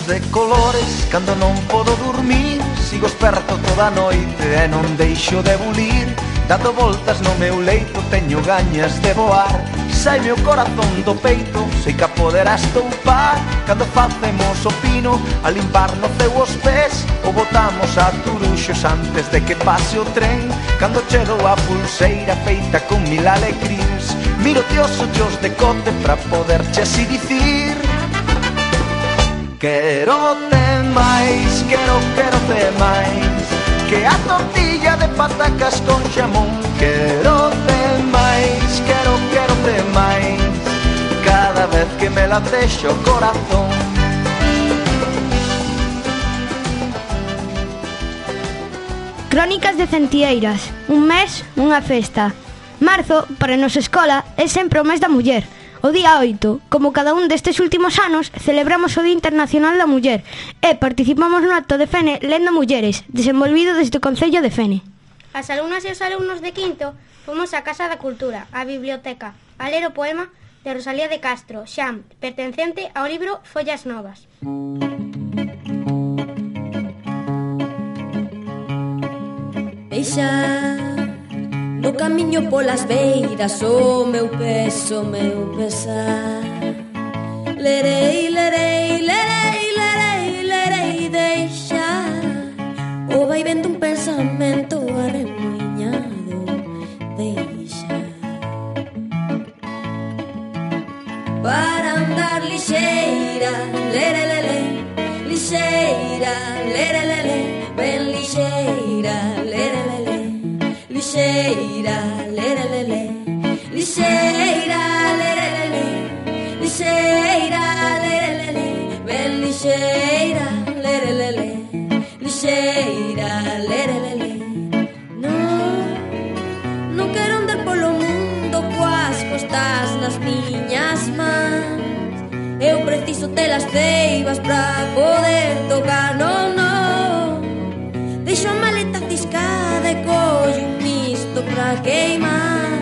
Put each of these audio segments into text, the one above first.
de colores. Cando non podo dormir, sigo esperto toda a noite e non deixo de bulir. Dando voltas no meu leito, teño gañas de voar. Saime o corazón do peito, sei que a poderás toupar. Cando facemos o pino, a limpar no ceu os pés, ou botamos a turuxos antes de que pase o tren. Cando chego a pulseira feita con mil alecrins, miro-te os ollos de cote pra poderche así dicir: quero-te máis, quero-te máis que a tortilla de patacas con xamón. Quero-te máis, quero-te máis cada vez que me latexe o corazón. Crónicas de Centieiras, un mes, unha festa. Marzo, para a nosa escola, é sempre o mes da muller. O día 8, como cada un destes últimos anos, celebramos o Día Internacional da Muller e participamos no acto de Fene Lendo Mulleres, desenvolvido desde o Concello de Fene. As alumnas e os alumnos de quinto fomos á Casa da Cultura, á biblioteca, a ler o poema de Rosalía de Castro, Xam, pertencente ao libro Follas Novas. Deixa no camiño polas beiras o meu peso, o meu pesar. Lerei, lerei, lerei, lerei, lerei. Deixa o vai vendo un pensamento arremoñado. Deixa para andar lixeira, lere, lere, lixeira, lere, lere, ben lixeira, lere, lere, lixeira, lere, lere, lixeira, lere, lere, lixeira, lere, lere, ben lixeira, lere, lere, lixeira, lere, lere. Non quero andar polo mundo coas costas nas miñas mans. Eu preciso telas ceibas pra poder tocar, non, non. Deixo a maleta ciscada e collo un misto pra queimar.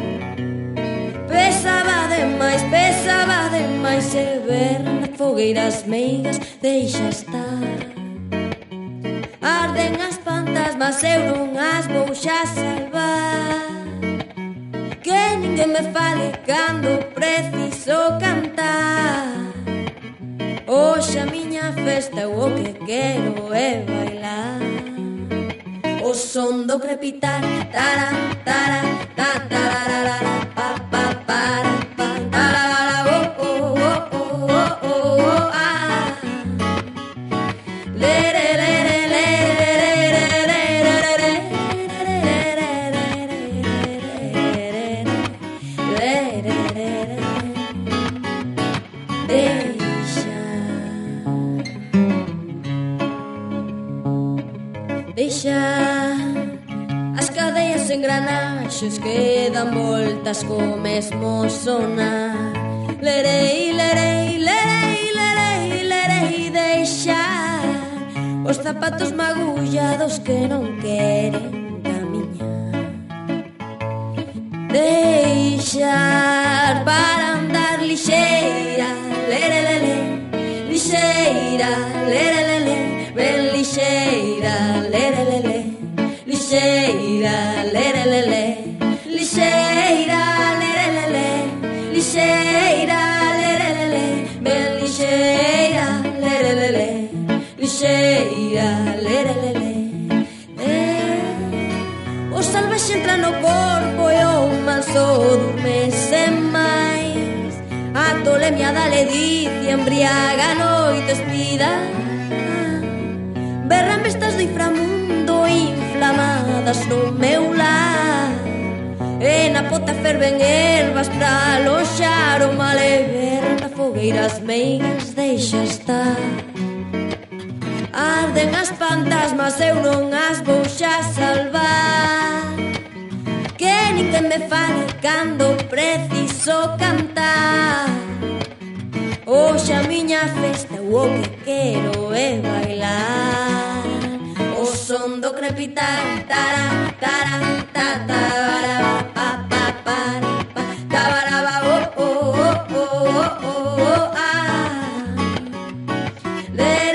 Pesaba demais e ver na fogueira as meigas. Deixa estar. Arden as fantasmas, eu non as vou xa salvar. Que ninguén me fale cando preciso cantar. Hoxe a miña festa eu o que quero é bailar. O son do crepitar, tara, tara, ta, tararara, pa, pa, para, pa, tarara, oh, oh, oh, oh, oh, oh, ah. Lere, lere, lere, lere, deixa as cadeas engranaxes que dan voltas co mesmo sonar. Lerei, lerei, lerei, lerei, lerei. Deixa os zapatos magullados que non queren camiñar. Deixar para andar lixeira, lere, lere, lixeira, lere, lere, ben lixeira, lere, lere, lixeira, lere, lere, lixeira, lere, lere, lixeira, lere, lere, ben lixeira, lere, lere, lixeira, lere, lere. O salvaxe entra no corpo e o manso durme sen máis. A tolemia da ledicia embriaga a noite espida. Berran bestas do inframundo inflamadas no meu lar. E na pota ferven ervas pra aloxar o mal e ver na fogueira as meigas. Deixa estar. Arden as fantasmas, eu non as vou xa salvar. Que ninguén me fale cando preciso cantar. Hoxe a miña festa eu o que quero é bailar. O son do crepitar, tara, tara, ta, tara, pa, pa, para, pa, tabaraba, oh, oh, oh, oh, oh, oh, ah.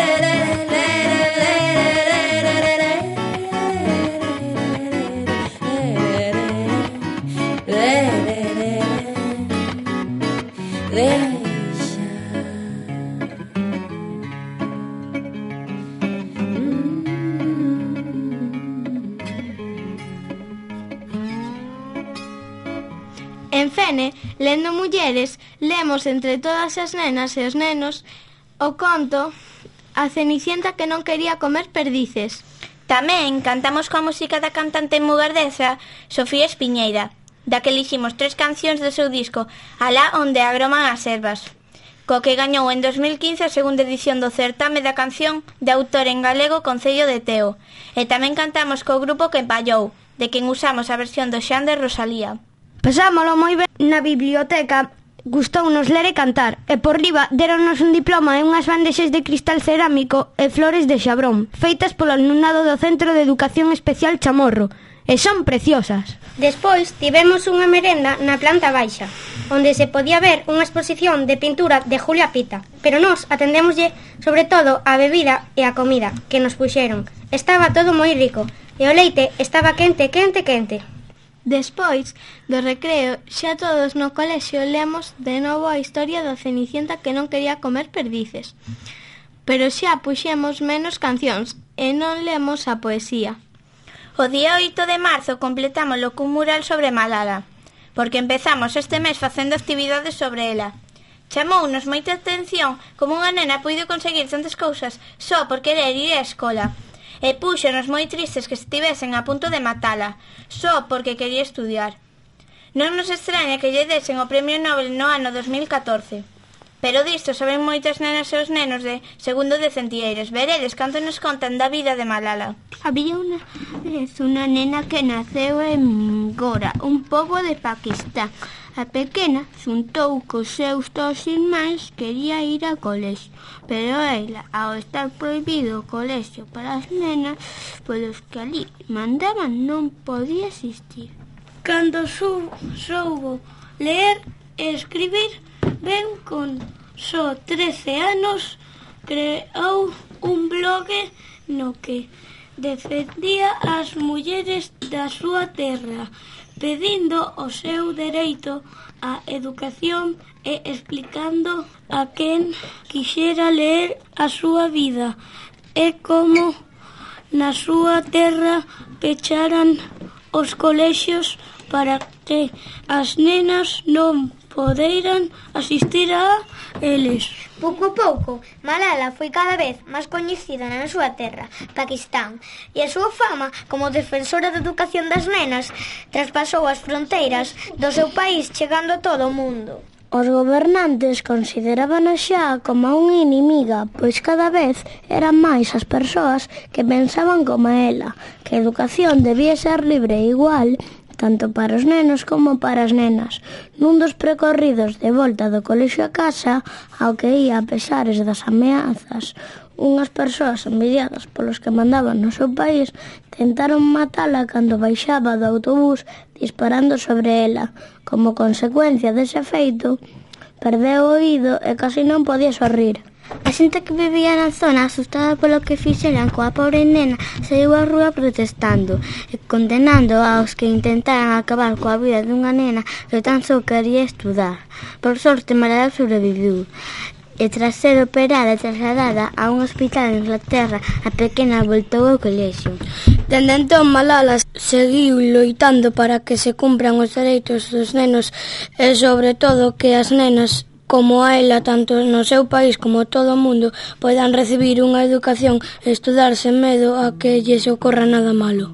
En Fene, lendo mulleres, lemos entre todas as nenas e os nenos o conto A Cenicienta que non quería comer perdices. Tamén cantamos coa música da cantante mugardesa Sofía Espiñeira, da que eliximos 3 cancións do seu disco Alá onde agroman as ervas, co que gañou en 2015 a segunda edición do certame da canción de autor en galego Concello de Teo. E tamén cantamos co grupo que empallou, de quen usamos a versión do Xan de Rosalía. Pasámolo moi ben na biblioteca, gustounos ler e cantar, e por riba deronnos un diploma e unhas bandexas de cristal cerámico e flores de xabrón, feitas polo alumnado do Centro de Educación Especial Chamorro, e son preciosas. Despois tivemos unha merenda na planta baixa, onde se podía ver unha exposición de pintura de Julia Pita, pero nós atendémoslle sobre todo a bebida e a comida que nos puxeron. Estaba todo moi rico e o leite estaba quente. Despois do recreo, xa todos no colexio lemos de novo a historia da Cenicienta que non quería comer perdices. Pero xa puxemos menos cancións e non lemos a poesía. O día 8 de marzo completámoslo cun mural sobre Malala, porque empezamos este mes facendo actividades sobre ela. Chamounos moita atención como unha nena puido conseguir tantas cousas só por querer ir á escola. E púxonos moi tristes que estivesen a punto de matala, só porque quería estudiar. Non nos extraña que lle desen o Premio Nobel no ano 2014. Pero disto saben moitas nenas e os nenos de segundo de Centieiras. Veredes canto nos contan da vida de Malala. Había unha vez unha nena que naceu en Gora, un pobo de Pakistán. A pequena xuntou cos seus 2 irmáns, quería ir ao colexio, pero ela, ao estar prohibido o colexio para as nenas, polos que ali mandaban, non podía asistir. Cando soubo ler e escribir, ben con só 13 anos, creou un blog no que defendía as mulleres da súa terra, pedindo o seu dereito á educación e explicando a quen quixera ler a súa vida e como na súa terra pecharan os colexios para que as nenas non poderan asistir a eles. Pouco a pouco, Malala foi cada vez máis coñecida na súa terra, Pakistán, e a súa fama como defensora da educación das nenas traspasou as fronteiras do seu país chegando a todo o mundo. Os gobernantes consideraban xa como unha inimiga, pois cada vez eran máis as persoas que pensaban como ela, que a educación debía ser libre e igual tanto para os nenos como para as nenas. Nun dos percorridos de volta do colexio a casa, ao que ia a pesares das ameazas, unhas persoas envidiadas polos que mandaban no seu país tentaron matala cando baixaba do autobús disparando sobre ela. Como consecuencia dese feito, perdeu o oído e casi non podía sorrir. A xente que vivía na zona, asustada polo que fixeran coa pobre nena, saiu á rúa protestando e condenando aos que intentaran acabar coa vida dunha nena que tan só quería estudar. Por sorte, Malala sobreviviu e tras ser operada e trasladada a un hospital en Inglaterra, a pequena voltou ao colexio. Dende entón, Malala seguiu loitando para que se cumpran os dereitos dos nenos e, sobre todo, que as nenas como a ela, tanto no seu país como todo o mundo, poidan recibir unha educación e estudar sen medo a que lles ocorra nada malo.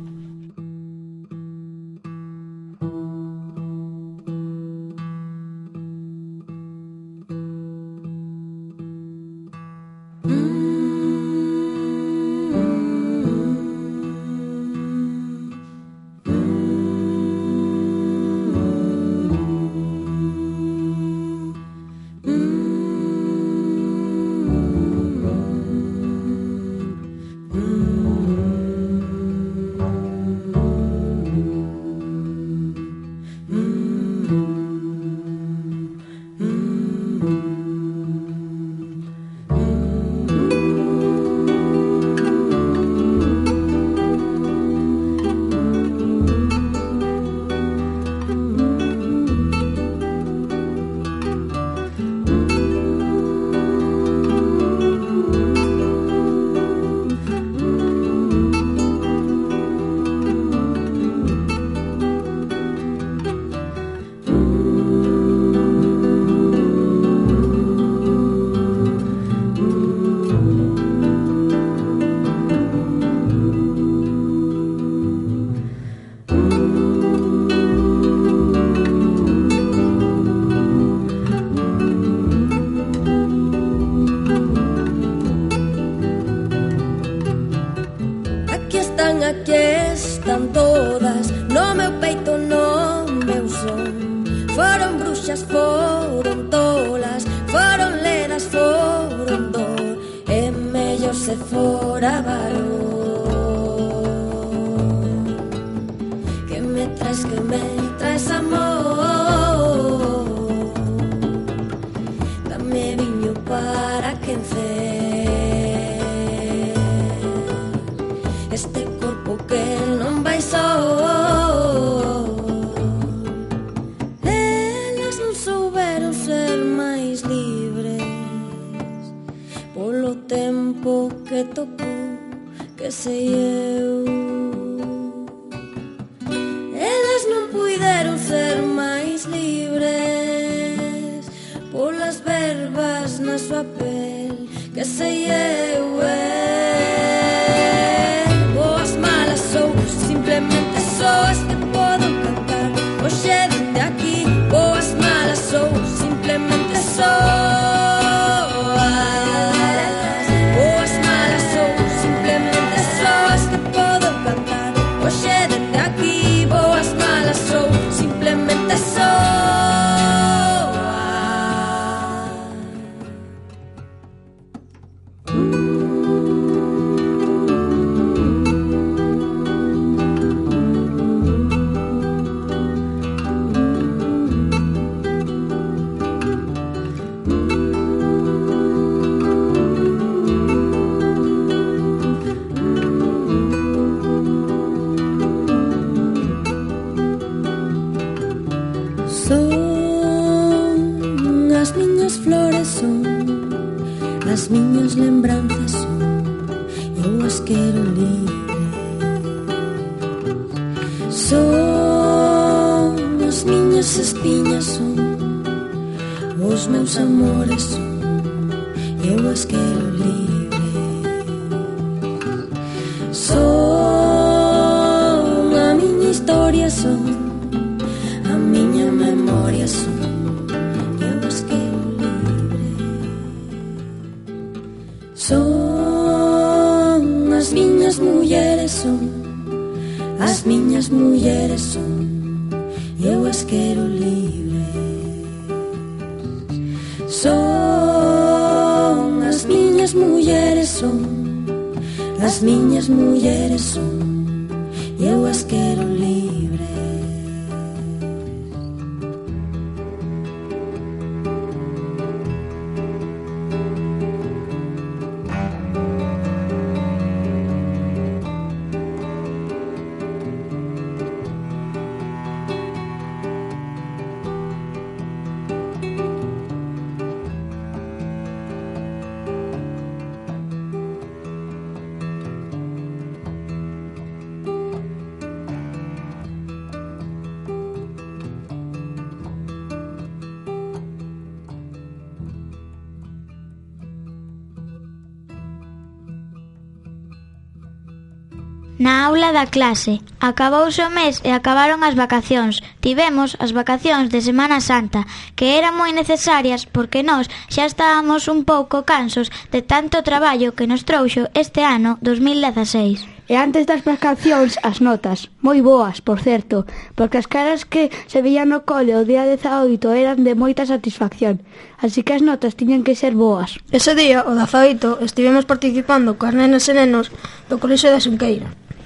todas no meu peito, no meu son. Foron bruxas, foron tolas, foron ledas, foron dor, e mellor se fora varón. Que me traes amor, dame viño para quencer este corpo que non vai só. Elas non souberon ser máis libres polo tempo que tocou, que sei eu. Elas non puideron ser máis libres polas verbas na súa pel, que sei eu. Boas, malas sou, simplemente sou as que podo cantar hoxe dende aquí. Boas, malas sou, simplemente sou. Boas, malas sou, simplemente sou as que podo cantar hoxe dende aquí. Boas, malas sou, simplemente sou. Son as miñas flores, son as miñas lembranzas, son eu as quero libres. Son as miñas espiñas, son os meus amores, son eu as quero libres. Son a miña historia, son a miña memoria, son eu as quero libres. Son as miñas mulleres, son as miñas mulleres, son eu as quero libres. Son as miñas mulleres, son as miñas mulleres, son eu as quero libres. Na aula da clase, acabouse o mes e acabaron as vacacións. Tivemos as vacacións de Semana Santa, que eran moi necesarias porque nós xa estábamos un pouco cansos de tanto traballo que nos trouxo este ano 2016. E antes das vacacións, as notas, moi boas, por certo, porque as caras que se veían no cole o día 18 eran de moita satisfacción, así que as notas tiñan que ser boas. Ese día, o 18, estivemos participando coas nenas e nenos do Colexio da Xunqueira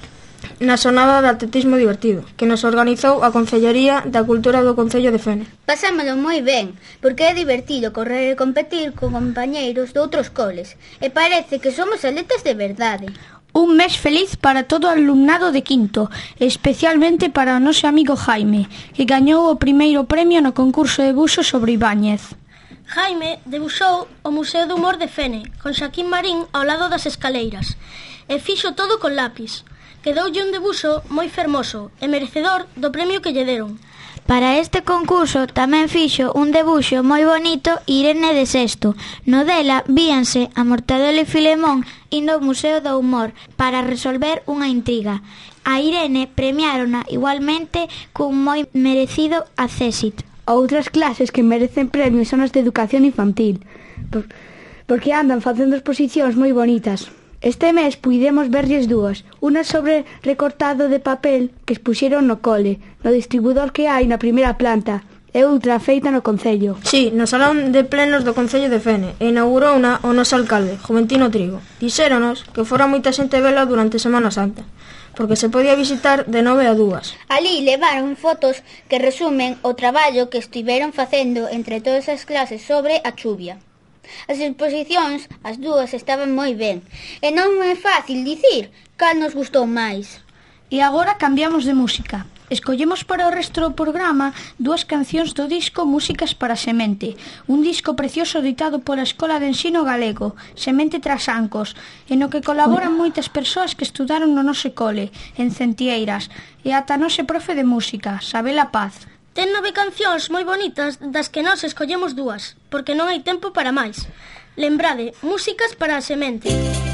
na xornada de atletismo divertido que nos organizou a Concellería da Cultura do Concello de Fene. Pasámolo moi ben, porque é divertido correr e competir con compañeiros de outros coles e parece que somos atletas de verdade. Un mes feliz para todo o alumnado de quinto, especialmente para o noso amigo Jaime, que gañou o primeiro premio no concurso de buxo sobre Ibáñez. Jaime debuxou o Museo do Humor de Fene, con Xaquín Marín ao lado das escaleiras, e fixo todo con lápis. Quedoulle un debuxo moi fermoso e merecedor do premio que lle deron. Para este concurso tamén fixo un debuxo moi bonito Irene de Sesto. No dela víanse a Mortadelo e Filemón indo ao Museo do Humor para resolver unha intriga. A Irene premiárona igualmente cun moi merecido accésit. Outras clases que merecen premios son as de educación infantil, porque andan facendo exposicións moi bonitas. Este mes puidemos verlles dúas, unha sobre recortado de papel que expuxeron no cole, no distribuidor que hai na primeira planta, e outra feita no Concello. Sí, no Salón de Plenos do Concello de Fene, e inaugurouna o noso alcalde, Juventino Trigo. Dixéronos que fora moita xente vela durante Semana Santa, porque se podía visitar de 9 a 2. Alí levaron fotos que resumen o traballo que estiveron facendo entre todas as clases sobre a chuvia. As exposicións, as dúas, estaban moi ben, e non é fácil dicir cal nos gustou máis. E agora cambiamos de música. Escollemos para o resto do programa dúas cancións do disco Músicas para Semente, un disco precioso editado pola Escola de Ensino Galego, Semente Trasancos, e no que colaboran moitas persoas que estudaron no noso cole, en Centieiras, e ata noso profe de música, Sabela Paz. Ten 9 cancións moi bonitas das que nós escollemos dúas, porque non hai tempo para máis. Lembrade, Músicas para a Semente.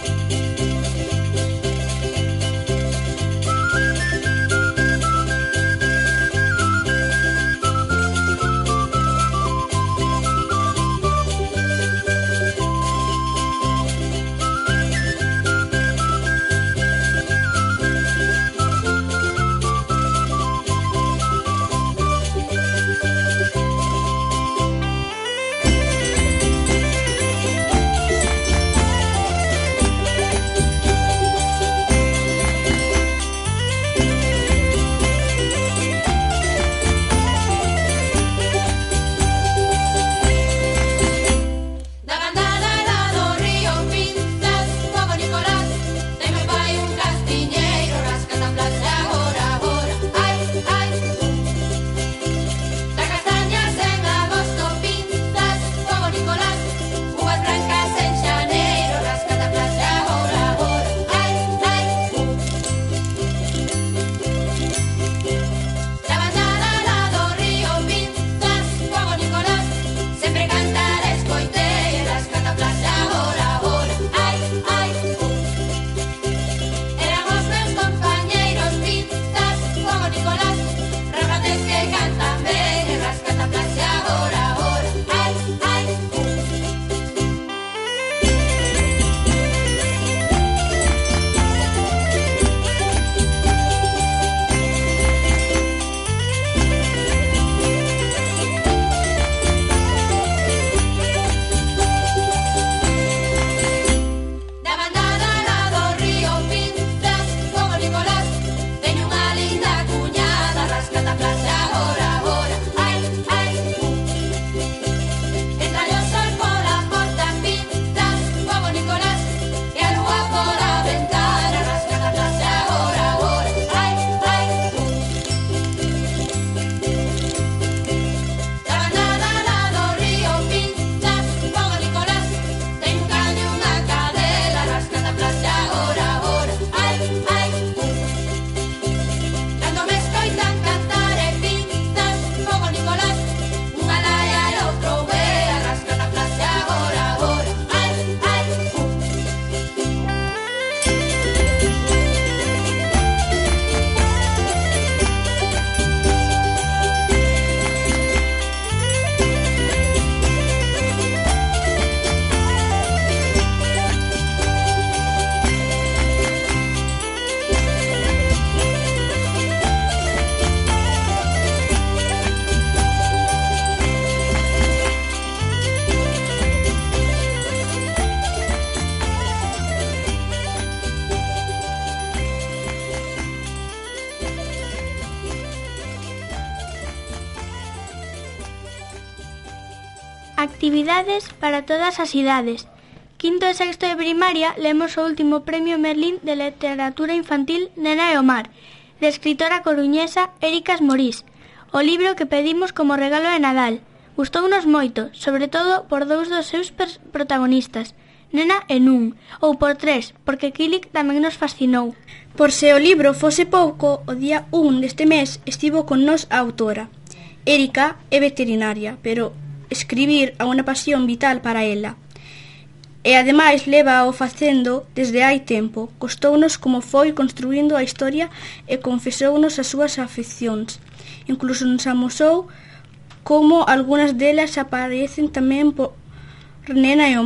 Actividades para todas as idades. Quinto e sexto de primaria lemos o último premio Merlín de literatura infantil Nena e o mar, de escritora coruñesa Éricas Morís, o libro que pedimos como regalo de Nadal. Gustounos moito, sobre todo por dous dos seus protagonistas, Nena e Nun, ou por tres, porque Kilik tamén nos fascinou. Por se o libro fose pouco, o día 1 deste mes estivo con nos a autora. Érica é veterinaria, pero escribir é unha pasión vital para ela. E ademais leva o facendo desde hai tempo. Costounos como foi construindo a historia e confesounos as súas afeccións. Incluso nos amosou como algunhas delas aparecen tamén por Nena e o mar.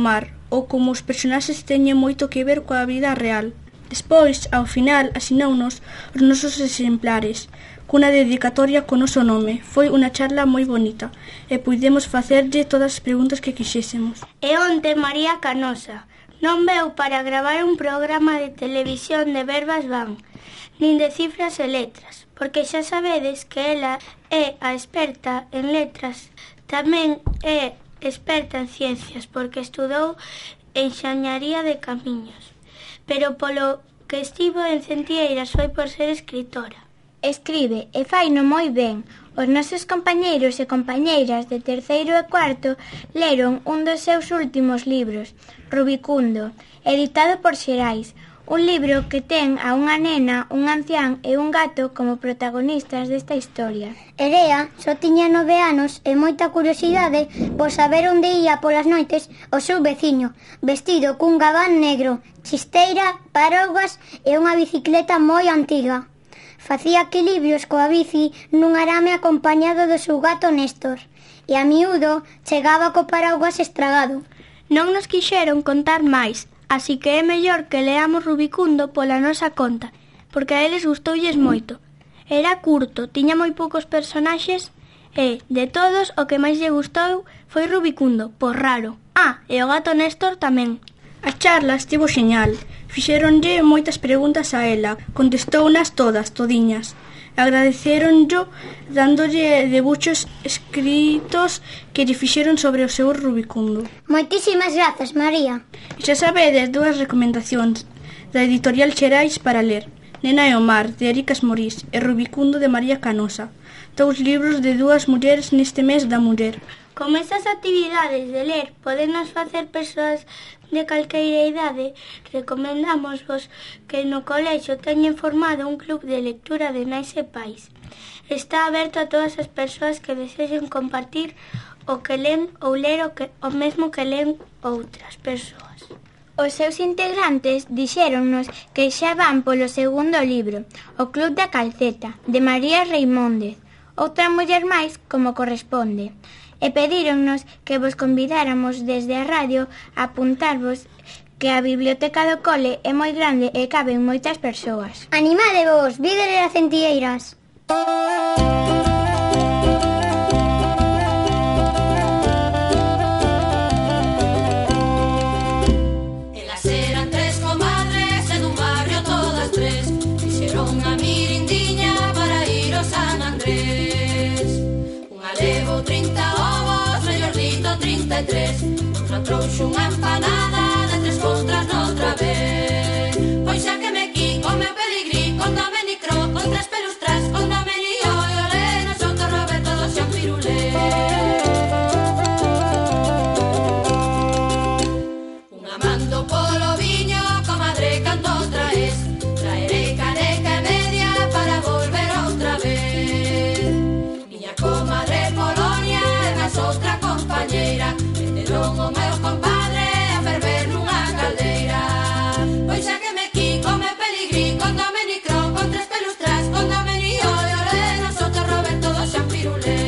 ou como os personaxes teñen moito que ver coa vida real. Despois, ao final, asinounos os nosos exemplares, cunha dedicatoria co noso nome. Foi unha charla moi bonita e puidemos facerlle todas as preguntas que quixésemos. E onte María Canosa non veu para gravar un programa de televisión de verbas van, nin de cifras e letras, porque xa sabedes que ela é a experta en letras, tamén é experta en ciencias, porque estudou enxañaría de camiños, pero polo que estivo en Centelleiras foi por ser escritora. Escribe e faino moi ben. Os nosos compañeiros e compañeiras de terceiro e cuarto leron un dos seus últimos libros, Rubicundo, editado por Xerais, un libro que ten a unha nena, un ancián e un gato como protagonistas desta historia. Erea só tiña 9 anos e moita curiosidade por saber onde ia polas noites o seu veciño, vestido cun gabán negro, chisteira, paraugas e unha bicicleta moi antiga. Facía equilibrios coa bici nun arame acompañado do seu gato Néstor, e a miúdo chegaba co paraugas estragado. Non nos quixeron contar máis, así que é mellor que leamos Rubicundo pola nosa conta, porque a eles gustoulles moito. Era curto, tiña moi poucos personaxes e, de todos, o que máis lle gustou foi Rubicundo, por raro. E o gato Néstor tamén. A charla estivo xeñal. Fixéronlle moitas preguntas a ela, contestounas todas, todiñas. Agradecéronllo dándolle debuxos escritos que lle fixeron sobre o seu Rubicundo. Moitísimas grazas, María. E xa sabedes 2 recomendacións da editorial Xerais para ler: Nena e o mar, de Ericas Morís, e Rubicundo, de María Canosa, 2 libros de 2 mulleres neste mes da muller. Como estas actividades de ler podenos facer persoas de calqueira idade, recomendamos vos que no colexio teñen formado un club de lectura de nais e pais. Está aberto a todas as persoas que desexen compartir o que len ou ler o mesmo que len outras persoas. Os seus integrantes dixéronnos que xa van polo segundo libro, O Club da Calceta, de María Reimóndez, outra muller máis como corresponde. E pedíronnos que vos convidáramos desde a radio a apuntarvos que a biblioteca do cole é moi grande e caben moitas persoas. Animadevos, vide ler a Centelleiras. Elas eran 3 comadres e dun barrio todas 3 fixeron a mirindiña para ir ao San Andrés. Unha levou 30 ovos, mellordito 33, outra trouxe unha empanada de 3 contras noutra vez. Pois xa que me qui con meu pedigrí, con Domenicro, con 3 pelustras, con Domenio e olé, nos outro Roberto do Xan Pirulé. Unha mando polo viño, comadre, canto traes, traerei caneca e media para volver outra vez. Miña comadre Polonia e máis outra compañeira meteron o meu compadre a ferver nunha caldeira. Pois xa que me qui con meu pedigrí, con Domenicro, con 3 pelustras, con Domenio e olé, nos outro Roberto do Xan Pirulé.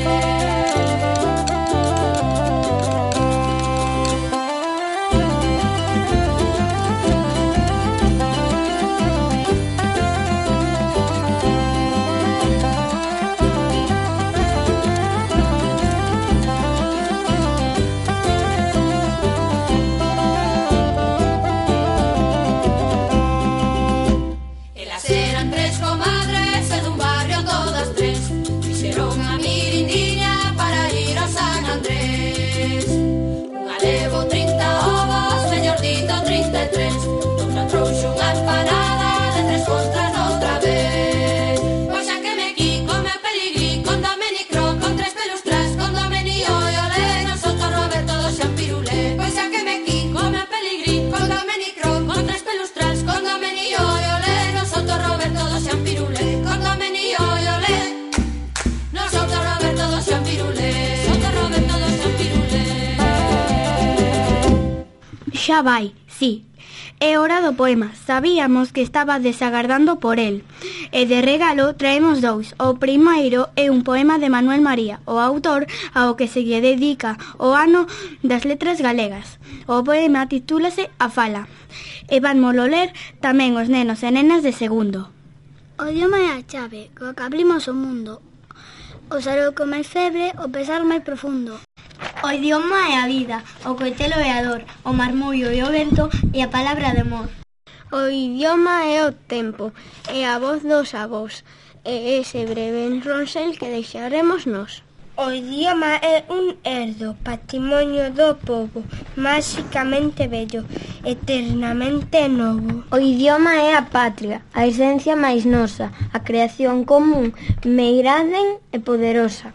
Elas eran 3 comadres e dun barrio todas 3 fixeron a mirindiña para ir ao San Andrés. Unha levou 30 ovos, mellordito 33, outra trouxe unha empanada de 3 contras noutra vez. Pois xa que me qui con meu pedigrí, con Domenicro, con 3 pelustras, con Domenio e olé, nos outro Roberto do Xan Pirulé. Pois xa que me qui con meu pedigrí, con Domenicro, con 3 pelustras, con Domenio e olé, nos outro Roberto do Xan Pirulé. Con Domenio e olé, nos outro Roberto do Xan Pirulé. Outro Roberto do Xan Pirulé. Xa vai, sí. É hora do poema. Sabíamos que estaba desagardando por el. E de regalo traemos dous. O primeiro é un poema de Manuel María, o autor ao que se lle dedica o ano das letras galegas. O poema titúlase A Fala. E vanmolo ler tamén os nenos e nenas de segundo. O idioma é a chave, coa que abrimos o mundo. O sarouco máis febre, o pesar máis profundo. O idioma é a vida, o coitelo é a dor, o marmullo e o vento e a palabra de amor. O idioma é o tempo, é a voz dos avós, e ese breve enronsel que deixaremos nós. O idioma é un herdo, patrimonio do povo, máxicamente bello, eternamente novo. O idioma é a patria, a esencia máis nosa, a creación común, meiraden e poderosa.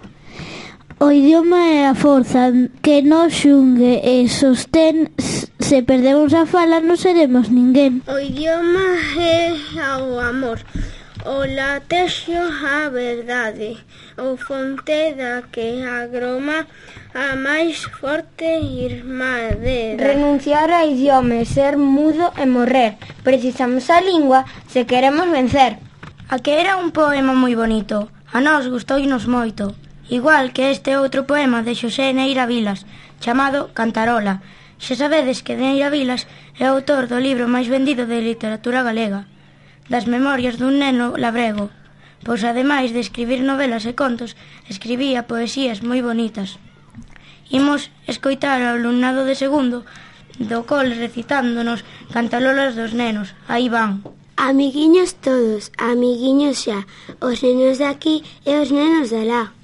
O idioma é a forza que nos xungue e sostén. Se perdemos a fala non seremos ninguén. O idioma é o amor, o latexio a verdade, o fonte da que agroma a máis forte irmadera. Renunciar ao idioma, ser mudo e morrer. Precisamos a lingua se queremos vencer. A que era un poema moi bonito. A nós gustounos moito. Igual que este outro poema de Xosé Neira Vilas, chamado Cantarola. Xa sabedes que Neira Vilas é autor do libro máis vendido de literatura galega, das memorias dun neno labrego, pois ademais de escribir novelas e contos, escribía poesías moi bonitas. Imos escoitar ao alumnado de segundo do cole recitándonos Cantarolas dos nenos. Aí van. Amiguiños todos, amiguiños xa, os nenos de aquí e os nenos de alá.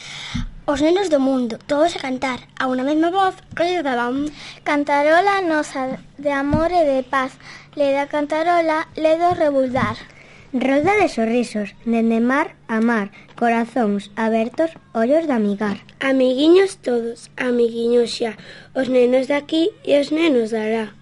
Os nenos do mundo, todos a cantar, a unha mesma voz, redaban. Cantarola nosa de amor e de paz, le da cantarola, le do rebuldar. Roda de sorrisos, dende mar a mar, corazóns abertos, ollos de amigar. Amiguiños todos, amiguiños xa, os nenos de aquí e os nenos de alá.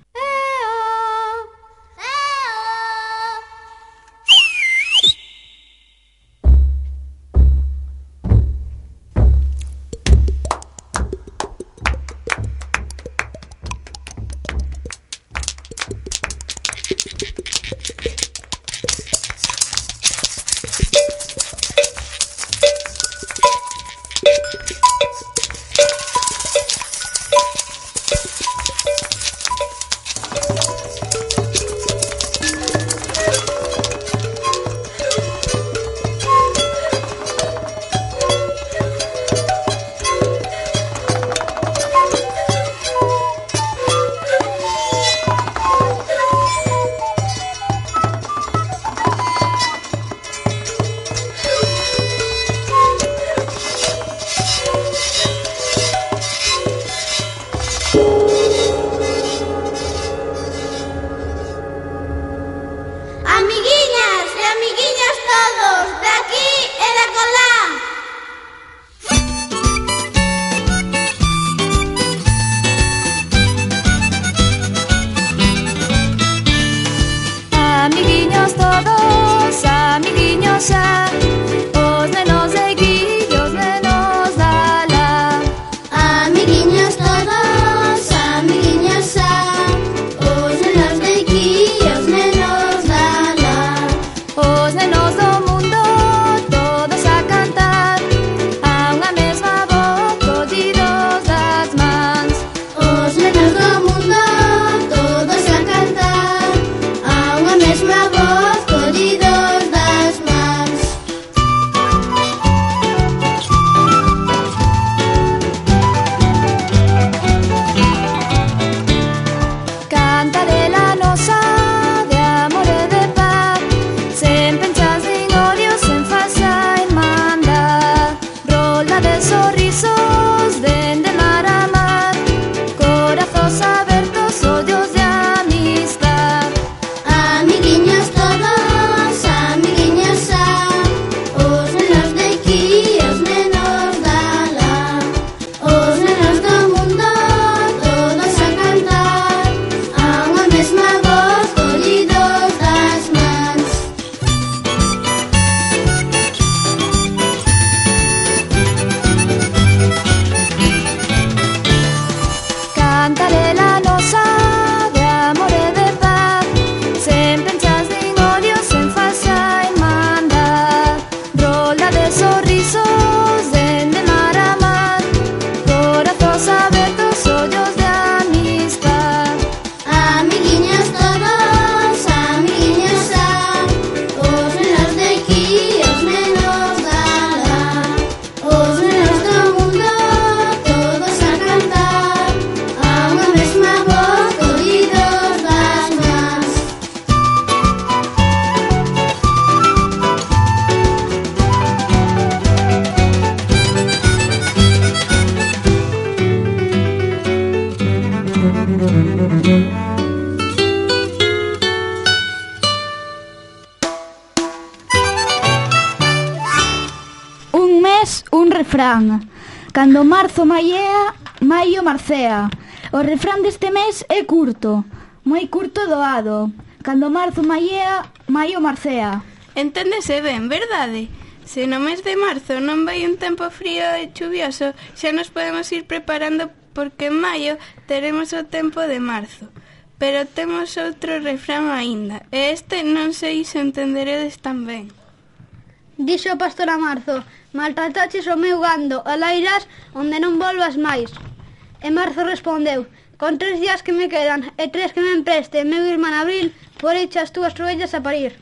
mes un refrán. Cando marzo maiea, maio marcea. O refrán deste mes é curto, moi curto e doado. Cando marzo maiea, maio marcea. Enténdese ben, verdade? Se no mes de marzo non vai un tempo frío e chuvioso, xa nos podemos ir preparando porque en maio teremos o tempo de marzo. Pero temos outro refrán aínda, e este non sei se entenderedes tan ben. Dixo o pastor a Marzo: maltrataches o meu gando, alairás onde non volvas máis. E Marzo respondeu: con 3 días que me quedan e 3 que me empreste meu irmán Abril, porei as túas ovellas a parir.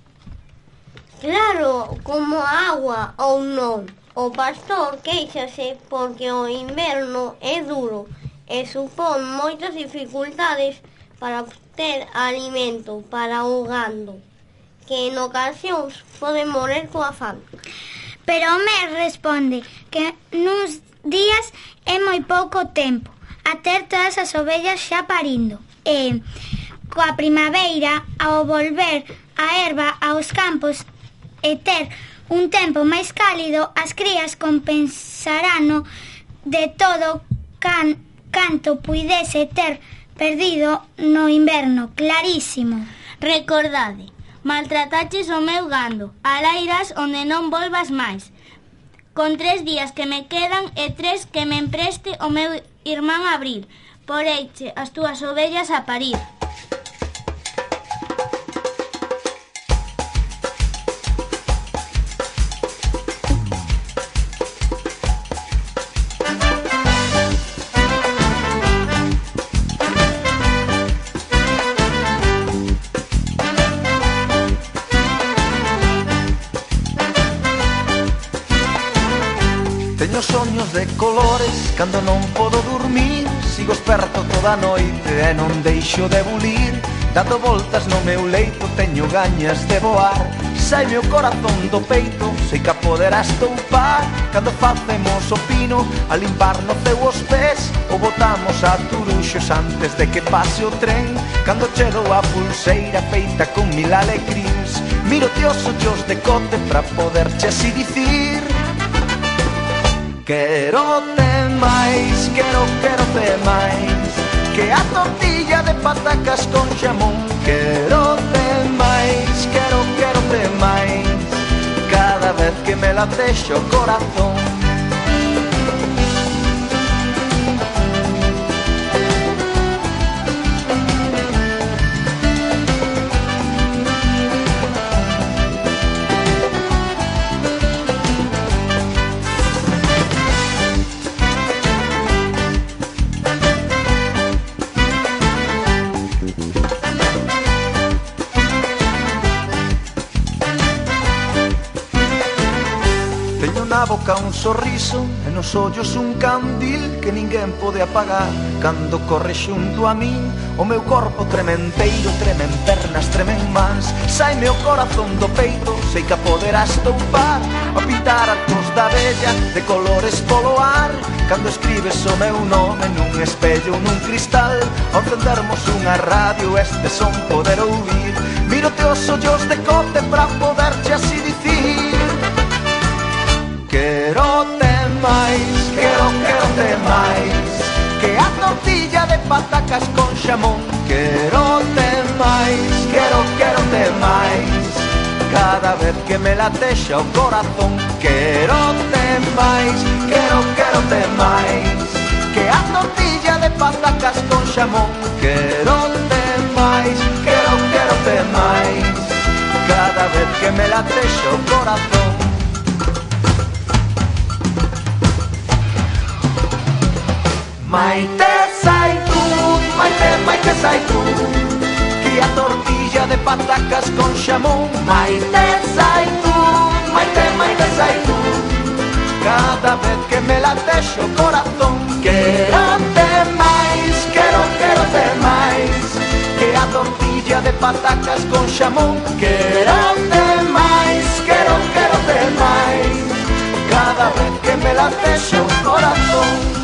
Claro, como a agua ou non. O pastor queixase porque o inverno é duro e supón moitas dificultades para obter alimento para o gando, que en ocasións pode morrer coa fame. Pero o mes responde que nuns días é moi pouco tempo a ter todas as ovellas xa parindo. E coa primavera, ao volver a herba aos campos e ter un tempo máis cálido, as crías compensarano de todo canto puidese ter perdido no inverno, clarísimo. Recordade, maltrataches o meu gando, alairas onde non volvas máis. Con 3 días que me quedan e 3 que me empreste o meu irmán Abril, poreiche as túas ovellas a parir. Teño soños de colores cando non podo dormir. Sigo esperto toda a noite e non deixo de bulir. Dando voltas no meu leito teño gañas de voar. Saime o corazón do peito, sei que a poderás toupar. Cando facemos o pino a limpar no teu os pés, o botamos a turuxos antes de que pase o tren. Cando cheiro a pulseira feita con 1000 alecrins, miro-te os ollos de cote pra poderche así dicir: quero-te máis, quero-te máis que a tortilla de patacas con xamón. Quero-te máis, quero-te máis cada vez que me latexe o corazón. Na boca un sorriso e nos ollos un candil que ninguén pode apagar. Cando corre xunto a min o meu corpo trementeiro, tremen pernas, tremen mans. Saime o corazón do peito, sei que a poderás toupar. A pintar a cruz da bella de colores polo ar. Cando escribes o meu nome nun espello, nun cristal, ao encendermos unha radio este son poder ouvir. Miro-te os ollos de cote pra poderche así dicir: quero-te máis, quero-te máis que a tortilla de patacas con xamón. Quero-te máis, quero-te máis cada vez que me latexa o corazón. Quero-te máis, quero-te máis que a tortilla de patacas con xamón. Quero-te máis, quero-te máis cada vez que me latexa o corazón. Maite saitún, maite saitún, que a tortilla de patacas con xamón. Maite saitún, maite saitún, cada vez que me latexe o corazón. Quero-te máis, quero-te máis que a tortilla de patacas con xamón. Quero-te máis, quero-te máis cada vez que me latexe o corazón.